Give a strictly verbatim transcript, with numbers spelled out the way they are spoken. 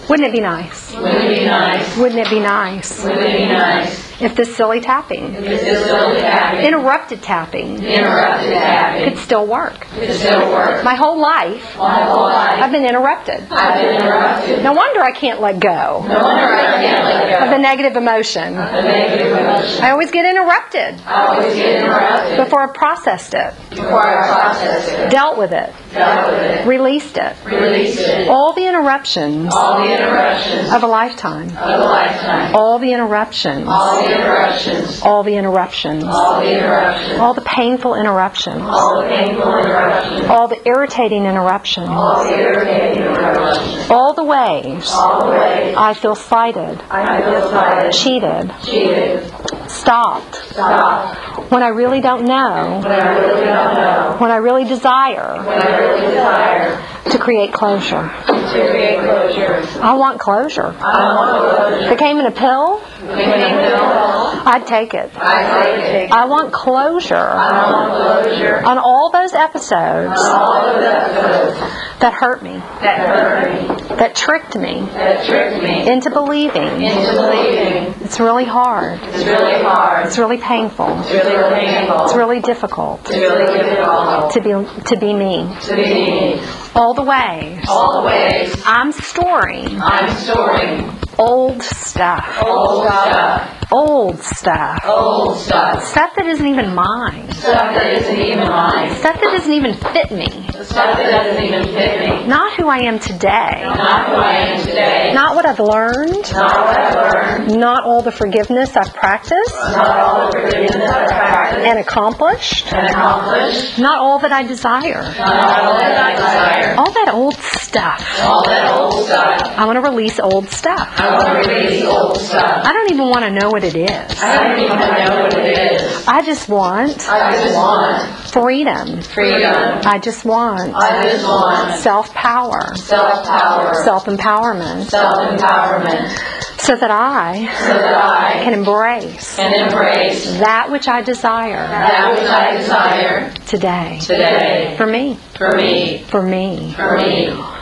Wouldn't it be nice? Wouldn't it be nice? Wouldn't it be nice? Wouldn't it be nice? If this silly tapping, If this silly tapping, interrupted tapping, interrupted tapping, could still work. could still work. My whole life, My whole life, I've been interrupted. I've been interrupted. No wonder I can't let go No wonder I can't let of go. the negative emotion. The negative emotion. I always get interrupted I always get interrupted before I processed it, before I process it, dealt with it, dealt with it, released it. released it. All the interruptions All the interruptions of a lifetime. of a lifetime. All the interruptions. All the interruptions. All the interruptions. All the interruptions. All the painful interruptions. All the painful interruptions. All the irritating interruptions. All the irritating interruptions. All the ways All the ways I feel slighted, I feel slighted, cheated, cheated, stopped, stopped, when I really don't know, when I really don't know, when I really desire when I really desire to create closure. to create closure. I want closure. I want closure. If it came in a pill, When you know, I'd take it. I take it. I want closure I want closure. on all those episodes All of the episodes that hurt me, that hurt me, that tricked me that tricked me into believing into believing it's really hard, it's really hard, it's really painful, it's really painful, it's really difficult it's really difficult to be to be me. to be me. All the ways All the ways I'm storing I'm storing old stuff, old stuff, old stuff, old stuff, stuff that isn't even mine, stuff that isn't even mine, stuff that doesn't even fit me, stuff that doesn't even fit me, not who I am today, not who I am today, not what I've learned, not what I've learned, not all the forgiveness I've practiced not all the forgiveness I've practiced and accomplished, and accomplished, not all that I desire, not all that I desire, all that old stuff. all that old stuff. I want to release old stuff. I want to release old stuff. I don't even want to know what it is. I don't even know what it is. I just want I just want freedom. freedom. I just want I just want self-power, self-power, self-empowerment, self-empowerment, so that I so that I can embrace can embrace that which I desire that which I desire today. today For me, for me, for me. for me.